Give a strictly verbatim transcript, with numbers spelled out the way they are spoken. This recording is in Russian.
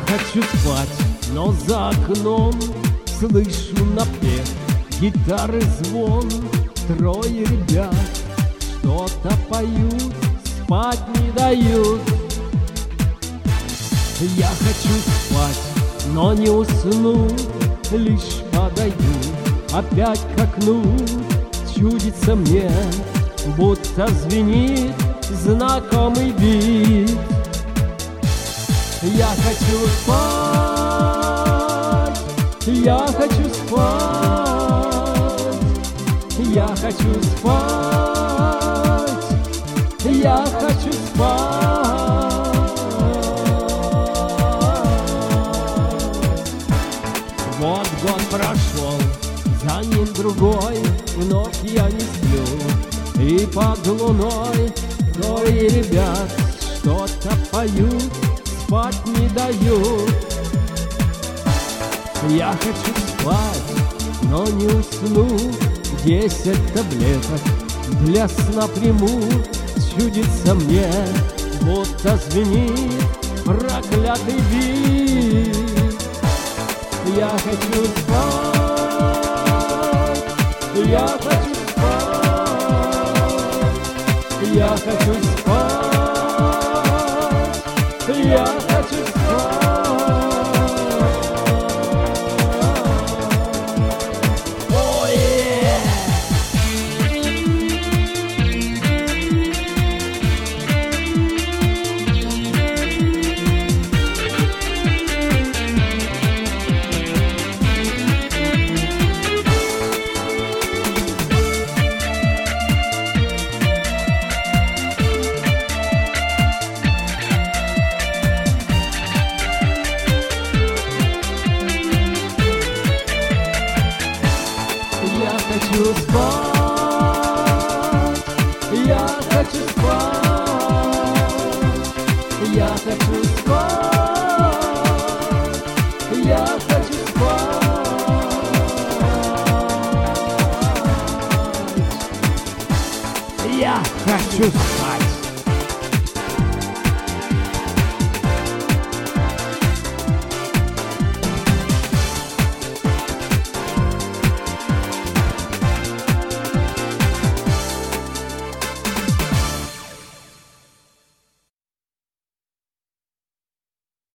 хочу спать, но за окном слышу напев, гитары звон, трое ребят что-то поют, спать не дают. Я хочу спать, но не усну, лишь подойду опять к окну. Чудится мне, будто звенит знакомый бит. Я хочу спать, я хочу спать, я хочу спать, я хочу спать. Вот год прошел, за ним другой, вновь я не сплю, и под луной трое ребят что-то поют, спать не дают. Я хочу спать, но не усну, десять таблеток для сна приму. Чудится мне, будто звенит проклятый бит. Я хочу спать, я хочу спать, я хочу спать, я хочу спать. Oh, yeah! Я хочу спать, я хочу спать, я хочу спать, я хочу спать, я хочу спать.